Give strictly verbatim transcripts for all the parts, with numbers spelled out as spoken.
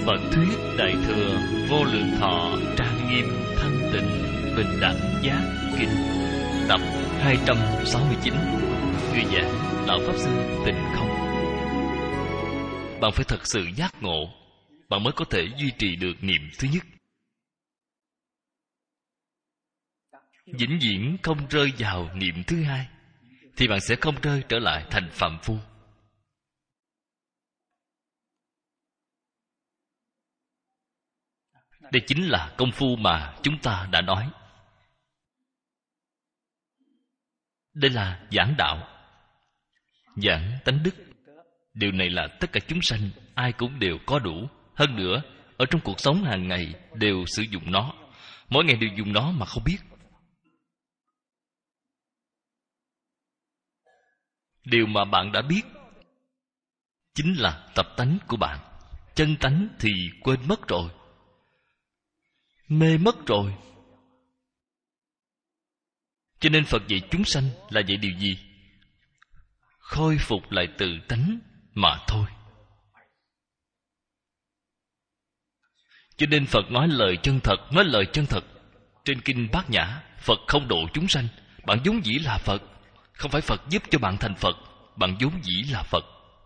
Phật thuyết Đại thừa Vô Lượng Thọ Trang Nghiêm Thanh Tịnh Bình Đẳng Giác Kinh tập hai trăm sáu mươi chín. Người giảng Đạo Pháp Sư Tịnh Không. Bạn phải thật sự giác ngộ, bạn mới có thể duy trì được niệm thứ nhất. Vĩnh viễn không rơi vào niệm thứ hai, thì bạn sẽ không rơi trở lại thành phàm phu. Đây chính là công phu mà chúng ta đã nói. Đây là giảng đạo, giảng tánh đức. Điều này là tất cả chúng sanh ai cũng đều có đủ. Hơn nữa, ở trong cuộc sống hàng ngày đều sử dụng nó. Mỗi ngày đều dùng nó mà không biết. Điều mà bạn đã biết chính là tập tánh của bạn. Chân tánh thì quên mất rồi, mê mất rồi. Cho nên Phật dạy chúng sanh là dạy điều gì? Khôi phục lại tự tánh mà thôi. Cho nên Phật nói lời chân thật. Nói lời chân thật. Trên Kinh Bát Nhã, Phật không độ chúng sanh. Bạn vốn dĩ là Phật. Không phải Phật giúp cho bạn thành Phật. Bạn vốn dĩ là Phật.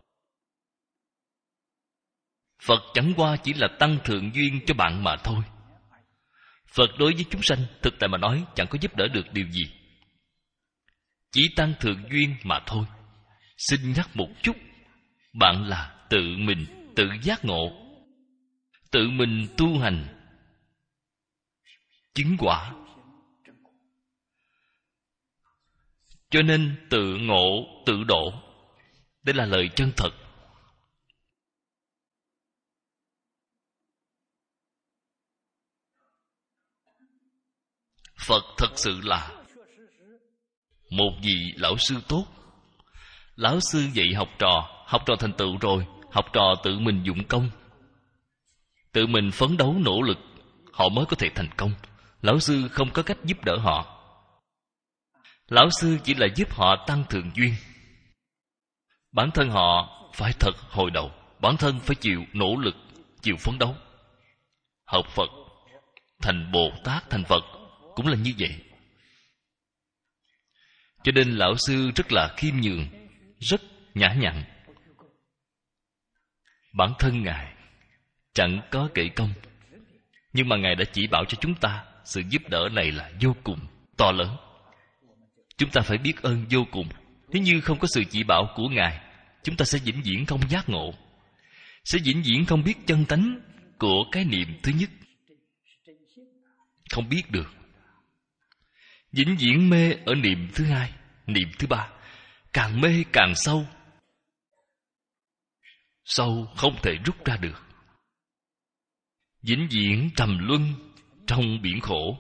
Phật chẳng qua chỉ là tăng thượng duyên cho bạn mà thôi. Phật đối với chúng sanh, thực tại mà nói, chẳng có giúp đỡ được điều gì. Chỉ tăng thượng duyên mà thôi. Xin nhắc một chút, bạn là tự mình tự giác ngộ, tự mình tu hành chứng quả. Cho nên tự ngộ tự độ. Đây là lời chân thật. Phật thật sự là một vị lão sư tốt. Lão sư dạy học trò, học trò thành tựu rồi, học trò tự mình dụng công, tự mình phấn đấu nỗ lực, họ mới có thể thành công. Lão sư không có cách giúp đỡ họ. Lão sư chỉ là giúp họ tăng thượng duyên. Bản thân họ phải thật hồi đầu, bản thân phải chịu nỗ lực, chịu phấn đấu. Học Phật, thành Bồ Tát, thành Phật cũng là như vậy. Cho nên lão sư rất là khiêm nhường, rất nhã nhặn. Bản thân Ngài chẳng có kể công, nhưng mà Ngài đã chỉ bảo cho chúng ta sự giúp đỡ này là vô cùng to lớn. Chúng ta phải biết ơn vô cùng. Nếu như không có sự chỉ bảo của Ngài, chúng ta sẽ vĩnh viễn không giác ngộ, sẽ vĩnh viễn không biết chân tánh của cái niệm thứ nhất. Không biết được. Vĩnh viễn mê ở niệm thứ hai, niệm thứ ba. Càng mê càng sâu, sâu không thể rút ra được. Vĩnh viễn trầm luân trong biển khổ.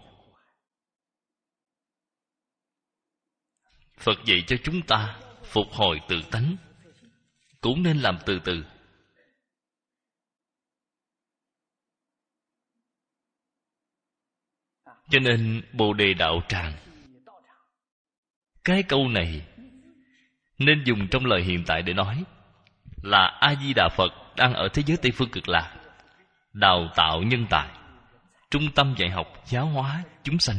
Phật dạy cho chúng ta phục hồi tự tánh, cũng nên làm từ từ. Cho nên Bồ Đề Đạo Tràng, cái câu này nên dùng trong lời hiện tại để nói là A-di-đà Phật đang ở thế giới Tây Phương Cực Lạc, đào tạo nhân tài, trung tâm dạy học giáo hóa chúng sanh.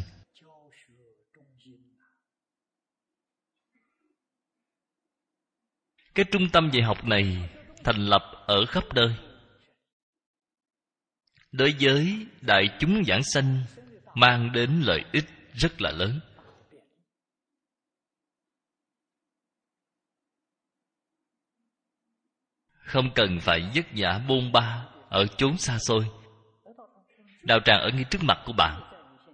Cái trung tâm dạy học này thành lập ở khắp nơi. Đối với đại chúng giảng sanh mang đến lợi ích rất là lớn. Không cần phải vất vả bôn ba ở chốn xa xôi. Đạo tràng ở ngay trước mặt của bạn.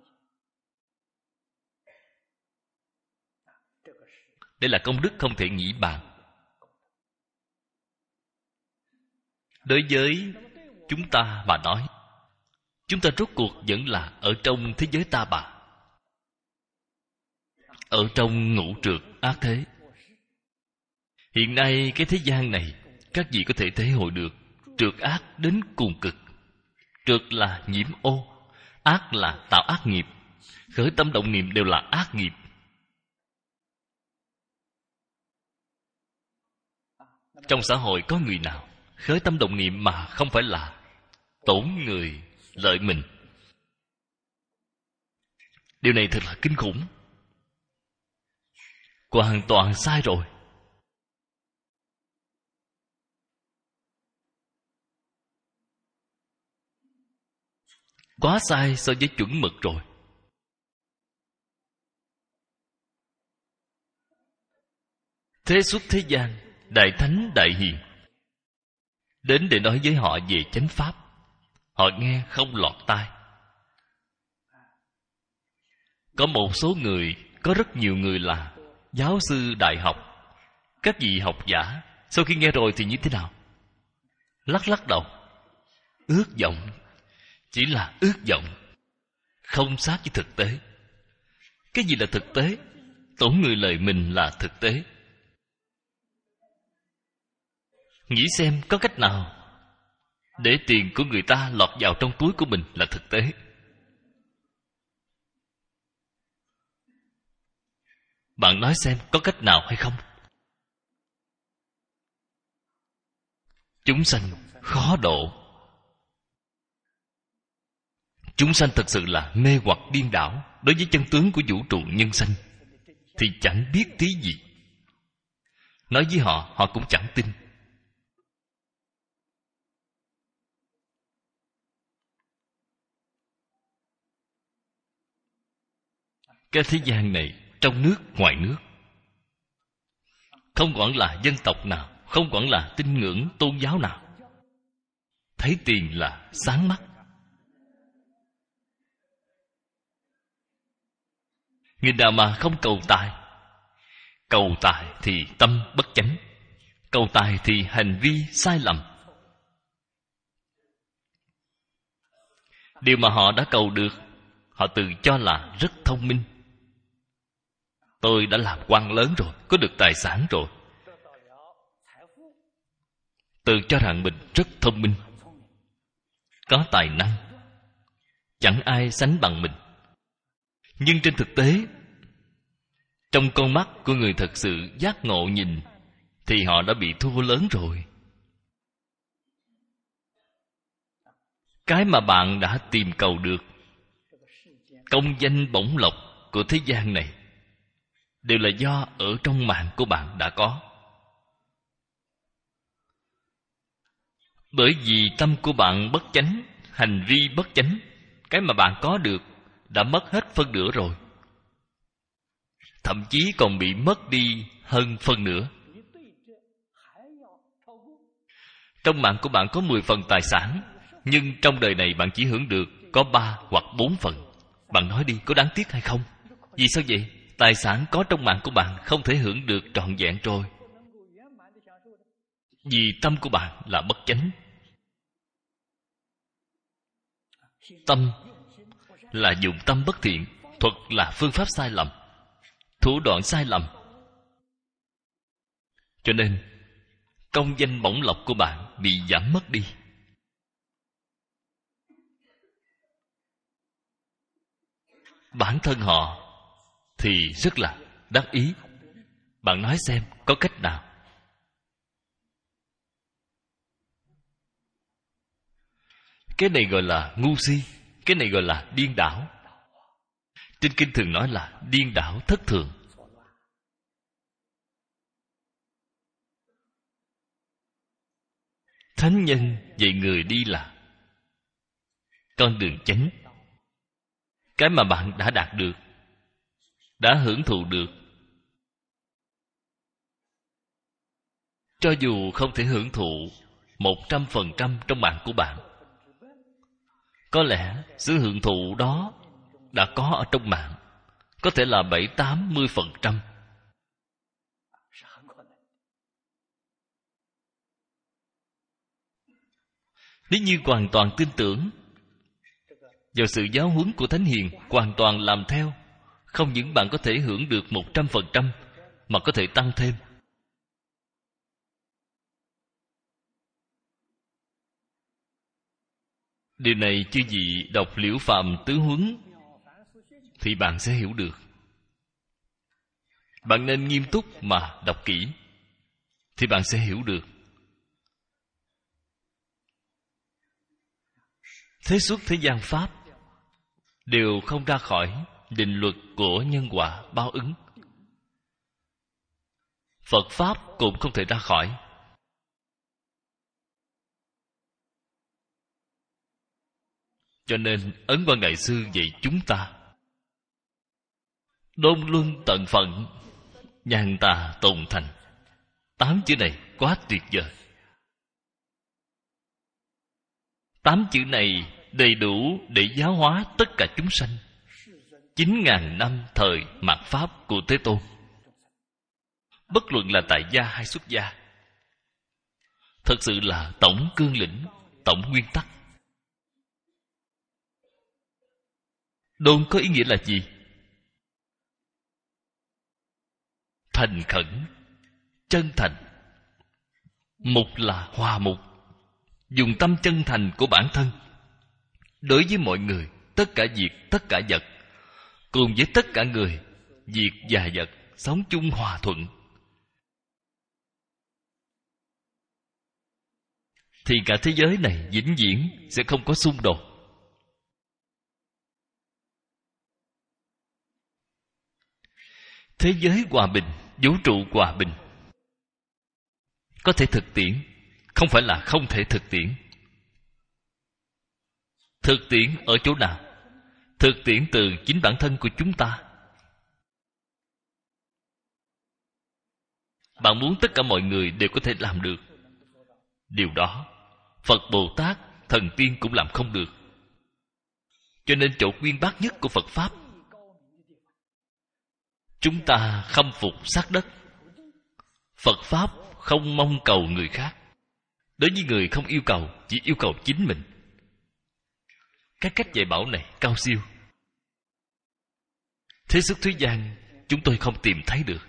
Đây là công đức không thể nghĩ bàn. Đối với chúng ta mà nói, chúng ta rốt cuộc vẫn là ở trong thế giới ta bà, ở trong ngũ trượt ác thế. Hiện nay cái thế gian này, các vị có thể thể hội được trượt ác đến cùng cực. Trượt là nhiễm ô, ác là tạo ác nghiệp. Khởi tâm động niệm đều là ác nghiệp. Trong xã hội có người nào khởi tâm động niệm mà không phải là tổn người lợi mình. Điều này thật là kinh khủng, hoàn toàn sai rồi. Quá sai so với chuẩn mực rồi. Thế xuất thế gian, đại thánh đại hiền đến để nói với họ về chánh pháp, họ nghe không lọt tai. Có một số người, có rất nhiều người là giáo sư đại học, các vị học giả, sau khi nghe rồi thì như thế nào? Lắc lắc đầu. Ước vọng, chỉ là ước vọng, không sát với thực tế. Cái gì là thực tế? Tổn người lời mình là thực tế. Nghĩ xem có cách nào để tiền của người ta lọt vào trong túi của mình là thực tế. Bạn nói xem có cách nào hay không? Chúng sanh khó độ. Chúng sanh thật sự là mê hoặc điên đảo đối với chân tướng của vũ trụ nhân sanh, thì chẳng biết tí gì. Nói với họ, họ cũng chẳng tin. Cái thế gian này, trong nước ngoài nước, không quản là dân tộc nào, không quản là tín ngưỡng tôn giáo nào, thấy tiền là sáng mắt. Người nào mà không cầu tài, cầu tài thì tâm bất chánh, cầu tài thì hành vi sai lầm. Điều mà họ đã cầu được, họ tự cho là rất thông minh. Tôi đã làm quan lớn rồi, có được tài sản rồi, tự cho rằng mình rất thông minh, có tài năng, chẳng ai sánh bằng mình. Nhưng trên thực tế, trong con mắt của người thật sự giác ngộ nhìn, thì họ đã bị thua lớn rồi. Cái mà bạn đã tìm cầu được, công danh bổng lộc của thế gian này, đều là do ở trong mạng của bạn đã có. Bởi vì tâm của bạn bất chánh, hành vi bất chánh, cái mà bạn có được đã mất hết phân nửa rồi, thậm chí còn bị mất đi hơn phân nửa. Trong mạng của bạn có mười phần tài sản, nhưng trong đời này bạn chỉ hưởng được có ba hoặc bốn phần. Bạn nói đi, có đáng tiếc hay không? Vì sao vậy? Tài sản có trong mạng của bạn không thể hưởng được trọn vẹn rồi, vì tâm của bạn là bất chánh. Tâm là dụng tâm bất thiện, thuật là phương pháp sai lầm, thủ đoạn sai lầm. Cho nên công danh bổng lộc của bạn bị giảm mất đi. Bản thân họ thì rất là đắc ý. Bạn nói xem có cách nào? Cái này gọi là ngu si, cái này gọi là điên đảo. Trên kinh thường nói là điên đảo thất thường. Thánh nhân dạy người đi là con đường chánh. Cái mà bạn đã đạt được, đã hưởng thụ được, cho dù không thể hưởng thụ một trăm phần trăm trong mạng của bạn, có lẽ sự hưởng thụ đó đã có ở trong mạng, có thể là bảy tám mươi phần trăm. Nếu như hoàn toàn tin tưởng vào sự giáo huấn của Thánh Hiền, hoàn toàn làm theo, không những bạn có thể hưởng được một trăm phần trăm, mà có thể tăng thêm. Điều này chư vị đọc Liễu Phàm Tứ Huấn thì bạn sẽ hiểu được. Bạn nên nghiêm túc mà đọc kỹ thì bạn sẽ hiểu được. thế suốt thế gian pháp đều không ra khỏi định luật của nhân quả báo ứng. Phật pháp cũng không thể ra khỏi. Cho nên Ấn Quang Đại Sư dạy chúng ta đôn luân tận phận, nhàn tà tồn thành. Tám chữ này quá tuyệt vời. Tám chữ này đầy đủ để giáo hóa tất cả chúng sanh. Chín ngàn năm thời mạt pháp của Thế Tôn, bất luận là tại gia hay xuất gia, thật sự là tổng cương lĩnh, tổng nguyên tắc. Đôn có ý nghĩa là gì? Thành khẩn, chân thành. Mục là hòa mục, dùng tâm chân thành của bản thân đối với mọi người, tất cả việc, tất cả vật, cùng với tất cả người, việc và vật sống chung hòa thuận, thì cả thế giới này vĩnh viễn sẽ không có xung đột. Thế giới hòa bình, vũ trụ hòa bình có thể thực tiễn, không phải là không thể thực tiễn. Thực tiễn ở chỗ nào? Thực tiễn từ chính bản thân của chúng ta. Bạn muốn tất cả mọi người đều có thể làm được điều đó, Phật Bồ Tát, thần tiên cũng làm không được. Cho nên chỗ uyên bác nhất của Phật Pháp, chúng ta khâm phục sát đất. Phật Pháp không mong cầu người khác. Đối với người không yêu cầu, chỉ yêu cầu chính mình. Các cách dạy bảo này cao siêu, thế sức thế gian chúng tôi không tìm thấy được.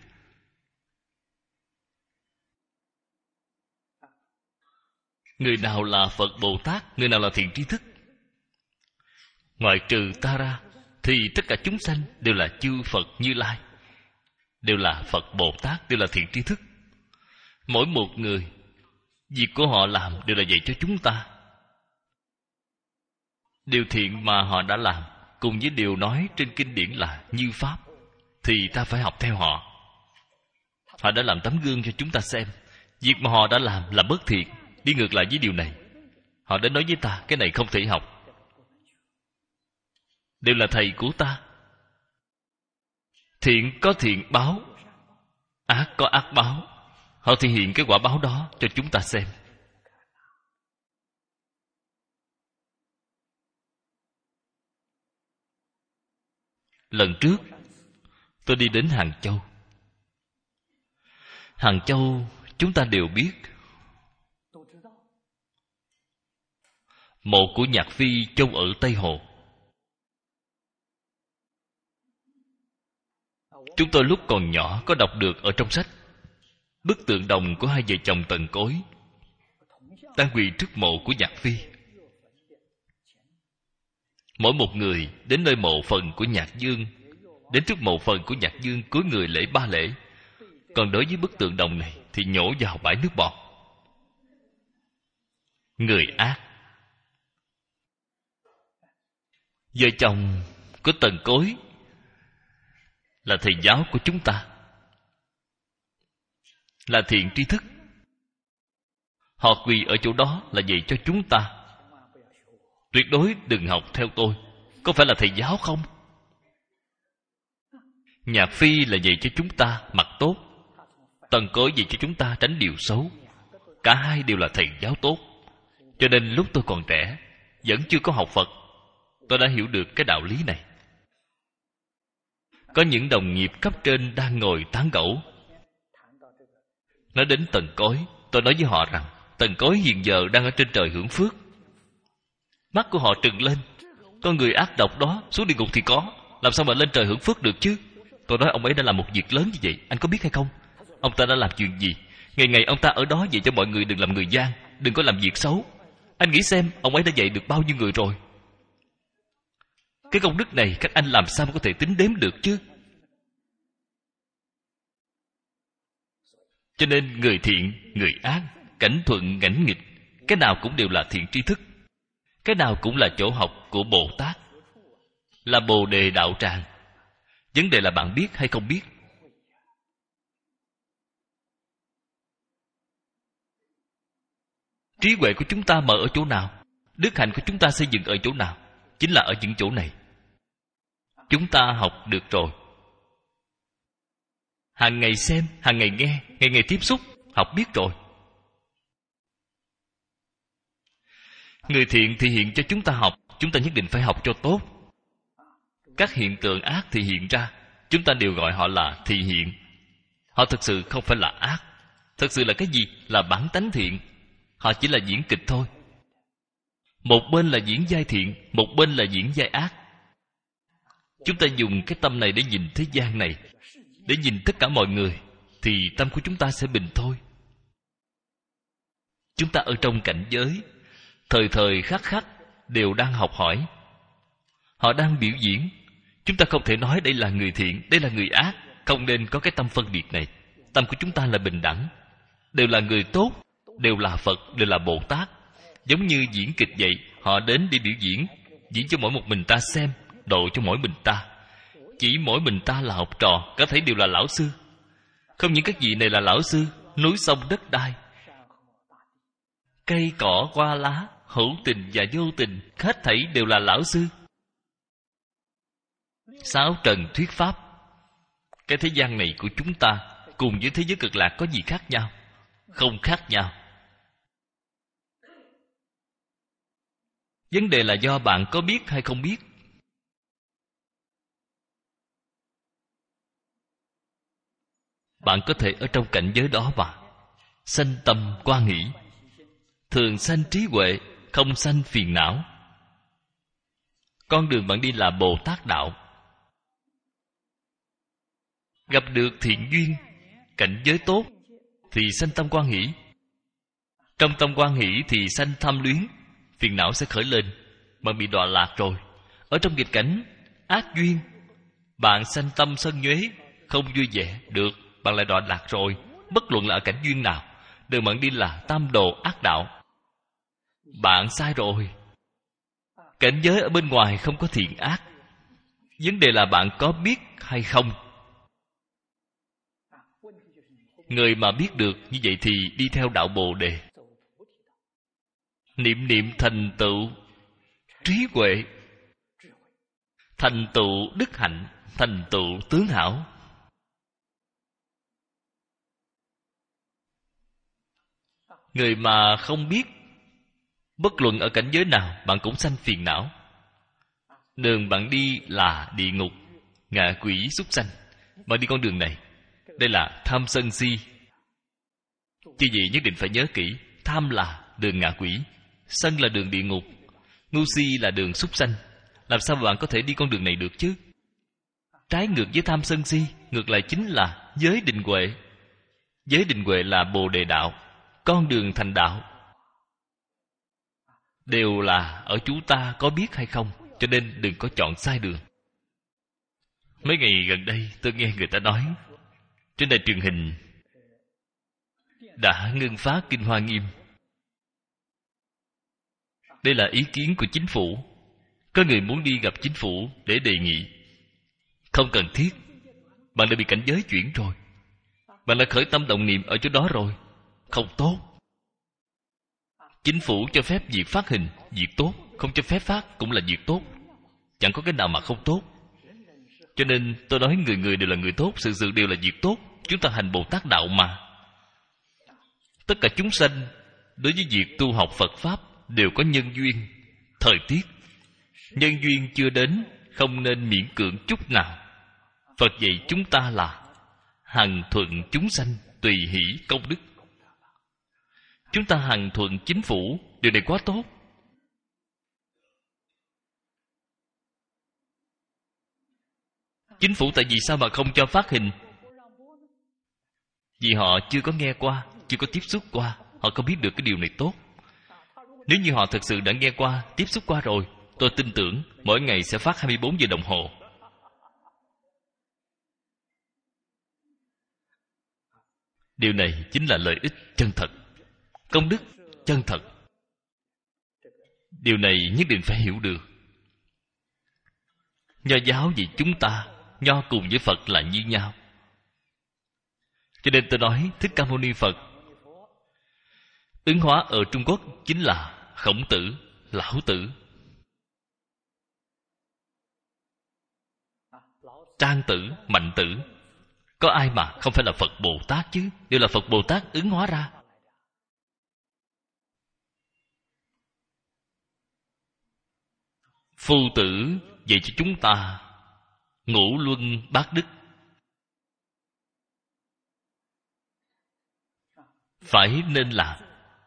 Người nào là Phật Bồ Tát, người nào là thiện tri thức? Ngoại trừ ta ra, thì tất cả chúng sanh đều là chư Phật Như Lai, đều là Phật Bồ Tát, đều là thiện tri thức. Mỗi một người, việc của họ làm đều là dạy cho chúng ta. Điều thiện mà họ đã làm, cùng với điều nói trên kinh điển là như Pháp, thì ta phải học theo họ. Họ đã làm tấm gương cho chúng ta xem. Việc mà họ đã làm là bất thiện, đi ngược lại với điều này. Họ đã nói với ta, cái này không thể học. Đều là thầy của ta. Thiện có thiện báo, ác có ác báo. Họ thể hiện cái quả báo đó cho chúng ta xem. Lần trước tôi đi đến Hàng Châu. Hàng Châu chúng ta đều biết, mộ của Nhạc Phi chôn ở Tây Hồ. Chúng tôi lúc còn nhỏ có đọc được ở trong sách bức tượng đồng của hai vợ chồng Tần Cối đang quỳ trước mộ của Nhạc Phi. Mỗi một người đến nơi mộ phần của Nhạc Dương, đến trước mộ phần của Nhạc Dương cúi người lễ ba lễ. Còn đối với bức tượng đồng này thì nhổ vào bãi nước bọt. Người ác. Vợ chồng của Tần Cối là thầy giáo của chúng ta, là thiện tri thức. Họ quỳ ở chỗ đó là dạy cho chúng ta. Tuyệt đối đừng học theo tôi. Có phải là thầy giáo không? Nhạc Phi là dạy cho chúng ta mặc tốt, Tần Cối dạy cho chúng ta tránh điều xấu. Cả hai đều là thầy giáo tốt. Cho nên lúc tôi còn trẻ, vẫn chưa có học Phật, tôi đã hiểu được cái đạo lý này. Có những đồng nghiệp cấp trên đang ngồi tán gẫu, nói đến Tần Cối. Tôi nói với họ rằng Tần Cối hiện giờ đang ở trên trời hưởng phước. Mắt của họ trừng lên. Con người ác độc đó xuống địa ngục thì có, làm sao mà lên trời hưởng phước được chứ? Tôi nói ông ấy đã làm một việc lớn như vậy, anh có biết hay không? Ông ta đã làm chuyện gì? Ngày ngày ông ta ở đó dạy cho mọi người đừng làm người gian, đừng có làm việc xấu. Anh nghĩ xem ông ấy đã dạy được bao nhiêu người rồi. Cái công đức này các anh làm sao mà có thể tính đếm được chứ? Cho nên người thiện, người ác, cảnh thuận, cảnh nghịch, cái nào cũng đều là thiện tri thức. Cái nào cũng là chỗ học của Bồ Tát, là Bồ Đề đạo tràng. Vấn đề là bạn biết hay không biết. Trí huệ của chúng ta mở ở chỗ nào? Đức hạnh của chúng ta xây dựng ở chỗ nào? Chính là ở những chỗ này. Chúng ta học được rồi. Hàng ngày xem, hàng ngày nghe, ngày ngày tiếp xúc, học biết rồi. Người thiện thì hiện cho chúng ta học, chúng ta nhất định phải học cho tốt. Các hiện tượng ác thì hiện ra, chúng ta đều gọi họ là thị hiện. Họ thực sự không phải là ác. Thực sự là cái gì? Là bản tánh thiện. Họ chỉ là diễn kịch thôi. Một bên là diễn vai thiện, một bên là diễn vai ác. Chúng ta dùng cái tâm này để nhìn thế gian này, để nhìn tất cả mọi người, thì tâm của chúng ta sẽ bình thôi. Chúng ta ở trong cảnh giới, thời thời khắc khắc đều đang học hỏi. Họ đang biểu diễn. Chúng ta không thể nói đây là người thiện, đây là người ác. Không nên có cái tâm phân biệt này. Tâm của chúng ta là bình đẳng. Đều là người tốt, đều là Phật, đều là Bồ Tát. Giống như diễn kịch vậy, họ đến để biểu diễn, diễn cho mỗi một mình ta xem, độ cho mỗi mình ta. Chỉ mỗi mình ta là học trò, cả thảy đều là lão sư. Không những các vị này là lão sư, núi sông đất đai, cây cỏ hoa lá, hữu tình và vô tình, hết thảy đều là lão sư. Sáu trần thuyết pháp. Cái thế gian này của chúng ta cùng với thế giới cực lạc có gì khác nhau? Không khác nhau. Vấn đề là do bạn có biết hay không biết. Bạn có thể ở trong cảnh giới đó mà sanh tâm quan nghĩ. Thường sanh trí huệ, không sanh phiền não. Con đường bạn đi là Bồ Tát đạo. Gặp được thiện duyên, cảnh giới tốt, thì sanh tâm quan hỷ. Trong tâm quan hỷ thì sanh tham luyến, phiền não sẽ khởi lên. Bạn bị đọa lạc rồi. Ở trong nghịch cảnh ác duyên, bạn sanh tâm sân nhuế, không vui vẻ, được, bạn lại đọa lạc rồi. Bất luận là ở cảnh duyên nào, đường bạn đi là tam đồ ác đạo. Bạn sai rồi. Cảnh giới ở bên ngoài không có thiện ác. Vấn đề là bạn có biết hay không. Người mà biết được như vậy thì đi theo đạo Bồ Đề. Niệm niệm thành tựu trí huệ, thành tựu đức hạnh, thành tựu tướng hảo. Người mà không biết, bất luận ở cảnh giới nào, bạn cũng sanh phiền não. Đường bạn đi là địa ngục, ngạ quỷ, súc sanh. Bạn đi con đường này, đây là tham sân si. Chứ gì nhất định phải nhớ kỹ. Tham là đường ngạ quỷ, sân là đường địa ngục, ngu si là đường súc sanh. Làm sao mà bạn có thể đi con đường này được chứ? Trái ngược với tham sân si, ngược lại chính là giới định huệ. Giới định huệ là Bồ Đề đạo, con đường thành đạo. Đều là ở chúng ta có biết hay không. Cho nên đừng có chọn sai đường. Mấy ngày gần đây tôi nghe người ta nói trên đài truyền hình đã ngưng phát Kinh Hoa Nghiêm. Đây là ý kiến của chính phủ. Có người muốn đi gặp chính phủ để đề nghị. Không cần thiết. Bạn đã bị cảnh giới chuyển rồi. Bạn đã khởi tâm động niệm ở chỗ đó rồi. Không tốt. Chính phủ cho phép việc phát hình, việc tốt. Không cho phép phát cũng là việc tốt. Chẳng có cái nào mà không tốt. Cho nên tôi nói người người đều là người tốt, sự sự đều là việc tốt. Chúng ta hành Bồ Tát đạo mà. Tất cả chúng sanh đối với việc tu học Phật Pháp đều có nhân duyên, thời tiết. Nhân duyên chưa đến, không nên miễn cưỡng chút nào. Phật dạy chúng ta là hằng thuận chúng sanh, tùy hỷ công đức. Chúng ta hằng thuận chính phủ, điều này quá tốt. Chính phủ tại vì sao mà không cho phát hình? Vì họ chưa có nghe qua, chưa có tiếp xúc qua. Họ không biết được cái điều này tốt. Nếu như họ thật sự đã nghe qua, tiếp xúc qua rồi, tôi tin tưởng mỗi ngày sẽ phát hai mươi bốn giờ đồng hồ. Điều này chính là lợi ích chân thật, công đức chân thật. Điều này nhất định phải hiểu được. Nho giáo vì chúng ta, Nho cùng với Phật là như nhau. Cho nên tôi nói Thích Ca Mâu Ni Phật ứng hóa ở Trung Quốc chính là Khổng Tử, Lão Tử, Trang Tử, Mạnh Tử. Có ai mà không phải là Phật Bồ Tát chứ? Đều là Phật Bồ Tát ứng hóa ra. Phu Tử dạy cho chúng ta ngũ luân bát đức, phải nên làm.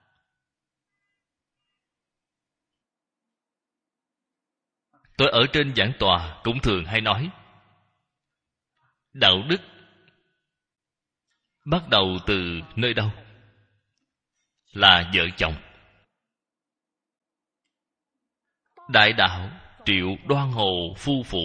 Tôi ở trên giảng tòa cũng thường hay nói, đạo đức bắt đầu từ nơi đâu? Là vợ chồng. Đại đạo Triệu Đoan Hồ phu phụ.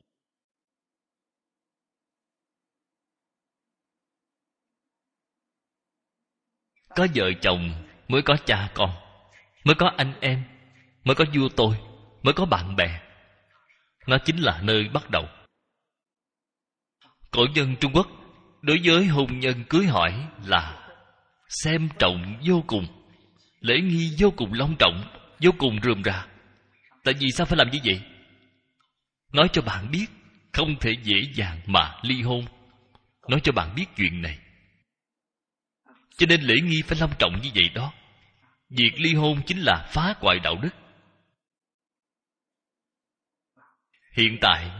Có vợ chồng mới có cha con, mới có anh em, mới có vua tôi, mới có bạn bè. Nó chính là nơi bắt đầu. Cổ nhân Trung Quốc đối với hôn nhân cưới hỏi là xem trọng vô cùng, lễ nghi vô cùng long trọng, vô cùng rườm rà. Tại vì sao phải làm như vậy? Nói cho bạn biết không thể dễ dàng mà ly hôn. Nói cho bạn biết chuyện này. Cho nên lễ nghi phải long trọng như vậy đó. Việc ly hôn chính là phá hoại đạo đức. Hiện tại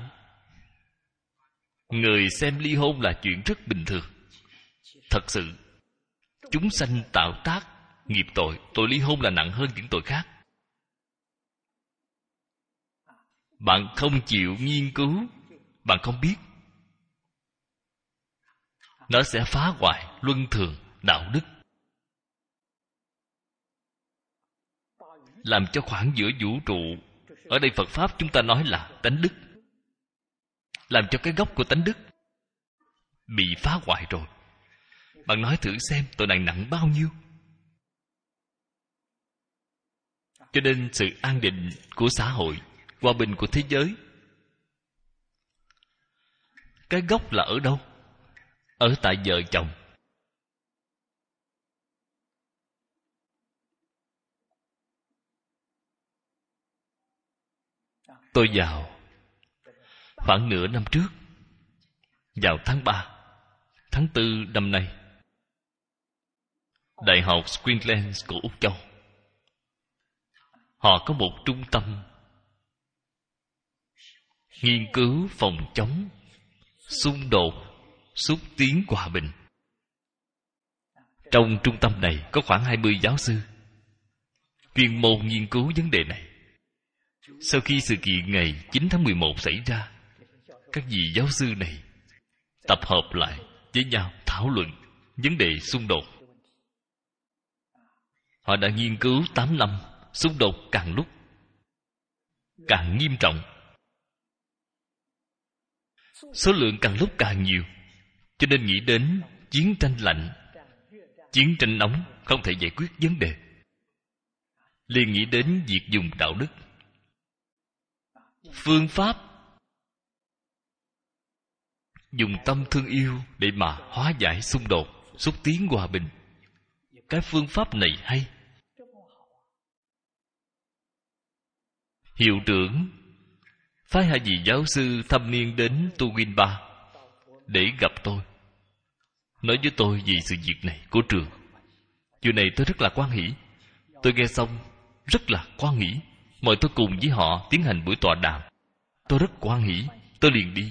người xem ly hôn là chuyện rất bình thường. Thật sự chúng sanh tạo tác nghiệp tội. Tội ly hôn là nặng hơn những tội khác. Bạn không chịu nghiên cứu, bạn không biết, nó sẽ phá hoại luân thường đạo đức, làm cho khoảng giữa vũ trụ, ở đây Phật Pháp chúng ta nói là tánh đức, làm cho cái gốc của tánh đức bị phá hoại rồi. Bạn nói thử xem tội này nặng bao nhiêu. Cho nên sự an định của xã hội, hòa bình của thế giới, cái gốc là ở đâu? Ở tại vợ chồng. Tôi vào khoảng nửa năm trước, vào tháng ba, tháng tư năm nay, Đại học Queensland của Úc Châu, họ có một trung tâm nghiên cứu phòng chống xung đột, xúc tiến hòa bình. Trong trung tâm này có khoảng hai mươi giáo sư chuyên môn nghiên cứu vấn đề này. Sau khi sự kiện ngày chín tháng mười một xảy ra, các vị giáo sư này tập hợp lại với nhau thảo luận vấn đề xung đột. Họ đã nghiên cứu tám năm, xung đột càng lúc càng nghiêm trọng, số lượng càng lúc càng nhiều, cho nên nghĩ đến chiến tranh lạnh, chiến tranh nóng không thể giải quyết vấn đề, liền nghĩ đến việc dùng đạo đức, phương pháp dùng tâm thương yêu để mà hóa giải xung đột, xúc tiến hòa bình. Cái phương pháp này hay. Hiệu trưởng phái hai vị giáo sư thâm niên đến Toowoomba để gặp tôi, nói với tôi về sự việc này của trường. Chuyện này tôi rất là hoan hỉ. Tôi nghe xong rất là hoan hỉ, mời tôi cùng với họ tiến hành buổi tọa đàm. Tôi rất hoan hỉ, tôi liền đi.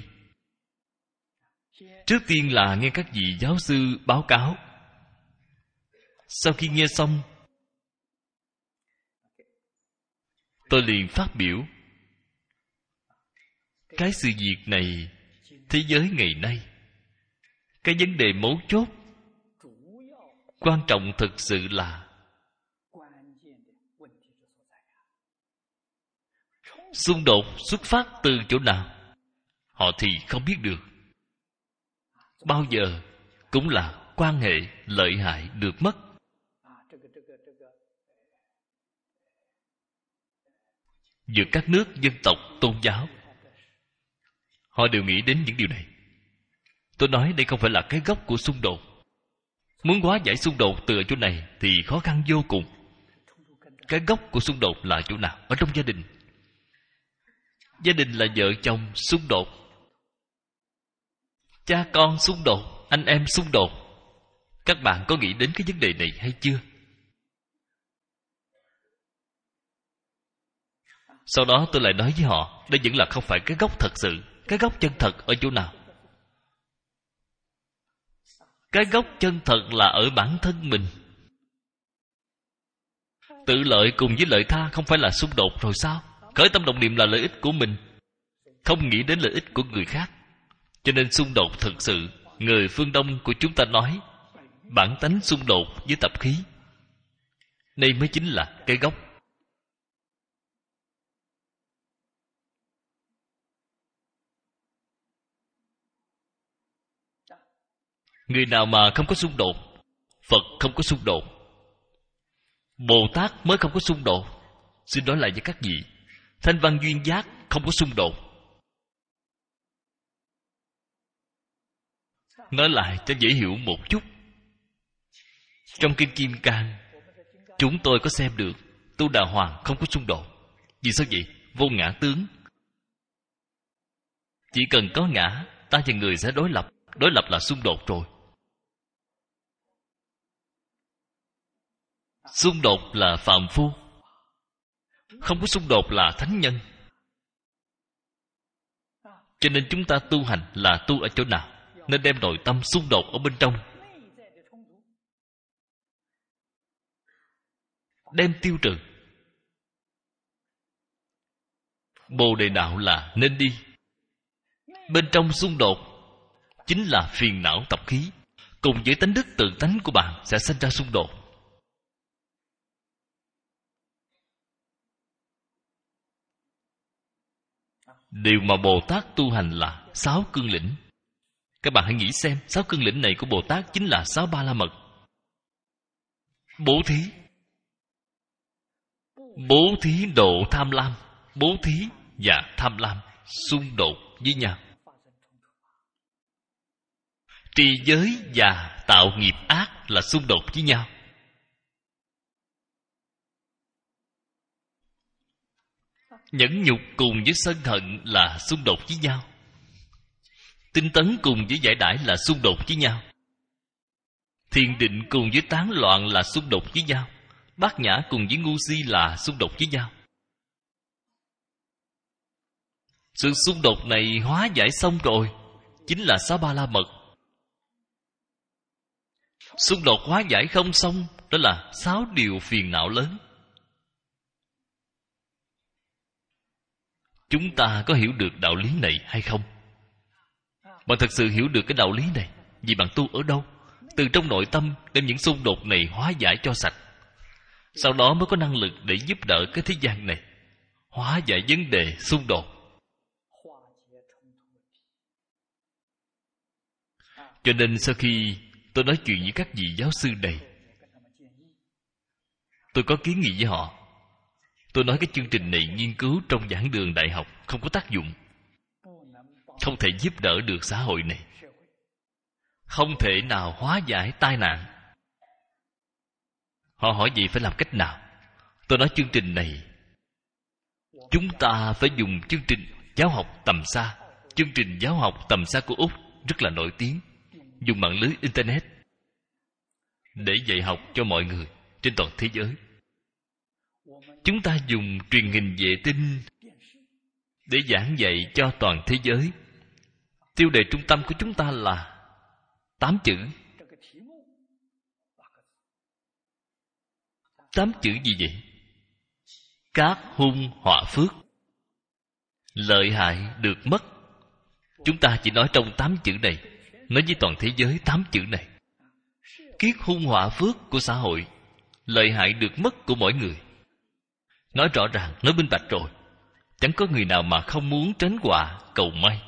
Trước tiên là nghe các vị giáo sư báo cáo. Sau khi nghe xong, tôi liền phát biểu. Cái sự việc này, thế giới ngày nay, cái vấn đề mấu chốt, quan trọng thực sự là xung đột xuất phát từ chỗ nào? Họ thì không biết được. Bao giờ cũng là quan hệ lợi hại được mất. giữa các nước, dân tộc, tôn giáo. Họ đều nghĩ đến những điều này. Tôi nói đây không phải là cái gốc của xung đột. Muốn hóa giải xung đột từ ở chỗ này thì khó khăn vô cùng. Cái gốc của xung đột là chỗ nào? Ở trong gia đình. Gia đình là vợ chồng xung đột, cha con xung đột, anh em xung đột. Các bạn có nghĩ đến cái vấn đề này hay chưa? Sau đó tôi lại nói với họ, đây vẫn là không phải cái gốc thật sự. Cái gốc chân thật ở chỗ nào? Cái gốc chân thật là ở bản thân mình. Tự lợi cùng với lợi tha không phải là xung đột rồi sao? Khởi tâm động niệm là lợi ích của mình, không nghĩ đến lợi ích của người khác. Cho nên xung đột thực sự, người phương Đông của chúng ta nói bản tánh xung đột với tập khí. Đây mới chính là cái gốc. Người nào mà không có xung đột, Phật không có xung đột, Bồ Tát mới không có xung đột. Xin nói lại với các vị, Thanh Văn Duyên Giác không có xung đột. Nói lại cho dễ hiểu một chút. Trong Kinh Kim Cang, chúng tôi có xem được Tu Đà Hoàng không có xung đột. Vì sao vậy? Vô ngã tướng. Chỉ cần có ngã, ta và người sẽ đối lập. Đối lập là xung đột rồi. Xung đột là phàm phu, không có xung đột là thánh nhân. Cho nên chúng ta tu hành là tu ở chỗ nào? Nên đem nội tâm xung đột ở bên trong, đem tiêu trừ. Bồ Đề đạo là nên đi. Bên trong xung đột chính là phiền não tập khí, cùng với tánh đức tự tánh của bạn sẽ sinh ra xung đột. Điều mà Bồ Tát tu hành là sáu cương lĩnh. Các bạn hãy nghĩ xem, sáu cương lĩnh này của Bồ Tát chính là sáu ba la mật. Bố thí, bố thí độ tham lam. Bố thí và tham lam xung đột với nhau. Trì giới và tạo nghiệp ác là xung đột với nhau. Nhẫn nhục cùng với sân hận là xung đột với nhau. Tinh tấn cùng với giải đãi là xung đột với nhau. Thiền định cùng với tán loạn là xung đột với nhau. Bát nhã cùng với ngu si là xung đột với nhau. Sự xung đột này hóa giải xong rồi chính là sáu ba la mật. Xung đột hóa giải không xong, đó là sáu điều phiền não lớn. Chúng ta có hiểu được đạo lý này hay không? Bạn thật sự hiểu được cái đạo lý này vì bạn tu ở đâu? Từ trong nội tâm đem những xung đột này hóa giải cho sạch. Sau đó mới có năng lực để giúp đỡ cái thế gian này hóa giải vấn đề xung đột. Cho nên sau khi tôi nói chuyện với các vị giáo sư này, tôi có kiến nghị với họ. Tôi nói cái chương trình này nghiên cứu trong giảng đường đại học không có tác dụng, không thể giúp đỡ được xã hội này, không thể nào hóa giải tai nạn. Họ hỏi vậy phải làm cách nào? Tôi nói chương trình này chúng ta phải dùng chương trình giáo học tầm xa. Chương trình giáo học tầm xa của Úc rất là nổi tiếng, dùng mạng lưới Internet để dạy học cho mọi người trên toàn thế giới. Chúng ta dùng truyền hình vệ tinh để giảng dạy cho toàn thế giới. Tiêu đề trung tâm của chúng ta là tám chữ. Tám chữ gì vậy? Các hung họa phước. Lợi hại được mất. Chúng ta chỉ nói trong tám chữ này, nói với toàn thế giới tám chữ này. Kiết hung họa phước của xã hội, lợi hại được mất của mỗi người. Nói rõ ràng, nói minh bạch rồi. Chẳng có người nào mà không muốn tránh họa cầu may.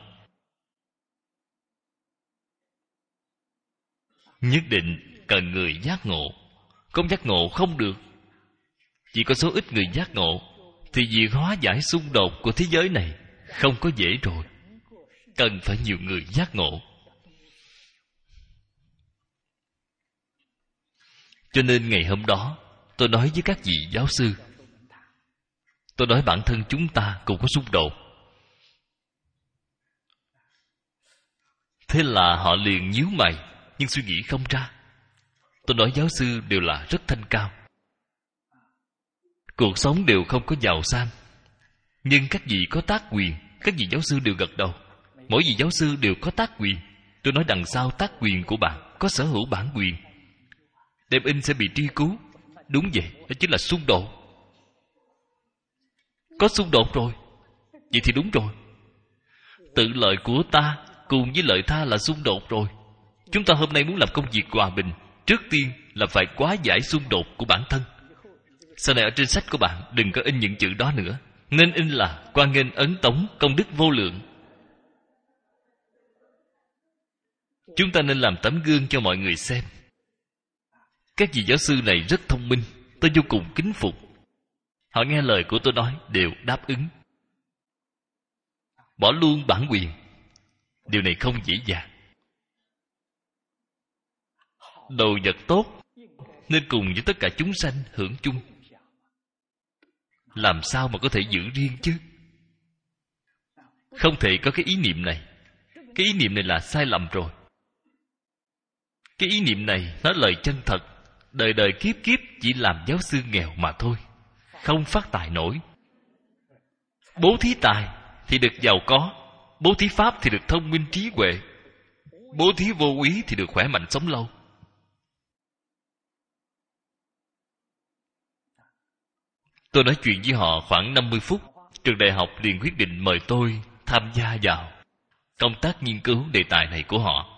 Nhất định cần người giác ngộ. Không giác ngộ không được. Chỉ có số ít người giác ngộ. thì việc hóa giải xung đột của thế giới này không có dễ rồi. Cần phải nhiều người giác ngộ. Cho nên ngày hôm đó tôi nói với các vị giáo sư, tôi nói bản thân chúng ta cũng có xung đột. Thế là họ liền nhíu mày, nhưng suy nghĩ không ra. Tôi nói giáo sư đều là rất thanh cao, cuộc sống đều không có giàu sang, nhưng các vị có tác quyền. Các vị giáo sư đều gật đầu. Mỗi vị giáo sư đều có tác quyền. Tôi nói đằng sau tác quyền của bạn có sở hữu bản quyền. Đem in sẽ bị truy cứu. Đúng vậy, đó chính là xung đột. Có xung đột rồi, vậy thì đúng rồi. Tự lợi của ta cùng với lợi tha là xung đột rồi. Chúng ta hôm nay muốn làm công việc hòa bình, trước tiên là phải hóa giải xung đột của bản thân. Sau này ở trên sách của bạn đừng có in những chữ đó nữa. Nên in là quan nghênh ấn tống công đức vô lượng. Chúng ta nên làm tấm gương cho mọi người xem. Các vị giáo sư này rất thông minh, tôi vô cùng kính phục. Họ nghe lời của tôi nói đều đáp ứng, bỏ luôn bản quyền. Điều này không dễ dàng. Đồ vật tốt nên cùng với tất cả chúng sanh hưởng chung. Làm sao mà có thể giữ riêng chứ? Không thể có cái ý niệm này. Cái ý niệm này là sai lầm rồi. Cái ý niệm này nói lời chân thật, đời đời kiếp kiếp chỉ làm giáo sư nghèo mà thôi, không phát tài nổi. Bố thí tài thì được giàu có, bố thí pháp thì được thông minh trí huệ, bố thí vô úy thì được khỏe mạnh sống lâu. Tôi nói chuyện với họ khoảng năm mươi phút. Trường đại học liền quyết định mời tôi tham gia vào công tác nghiên cứu đề tài này của họ.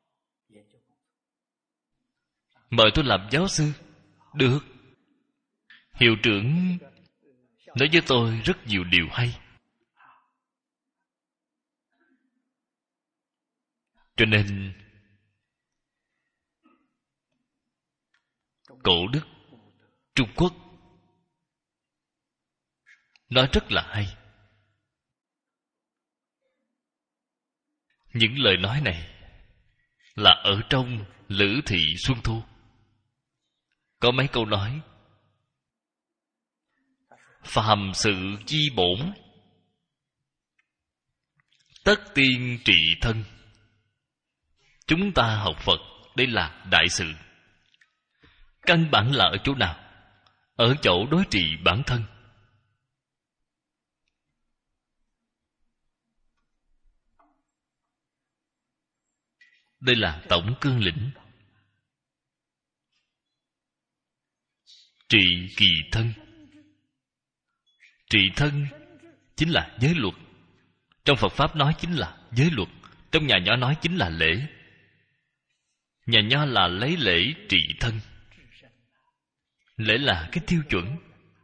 Mời tôi làm giáo sư. Được. Hiệu trưởng nói với tôi rất nhiều điều hay. Cho nên cổ đức Trung Quốc nói rất là hay. Những lời nói này là ở trong Lữ Thị Xuân Thu. Có mấy câu nói: phàm sự chi bổn, tất tiên trị thân. Chúng ta học Phật, đây là đại sự. Căn bản là ở chỗ nào? Ở chỗ đối trị bản thân. Đây là tổng cương lĩnh. Trị kỳ thân. Trị thân chính là giới luật. Trong Phật Pháp nói chính là giới luật. Trong nhà Nho nói chính là lễ. Nhà Nho là lấy lễ trị thân. Lễ là cái tiêu chuẩn.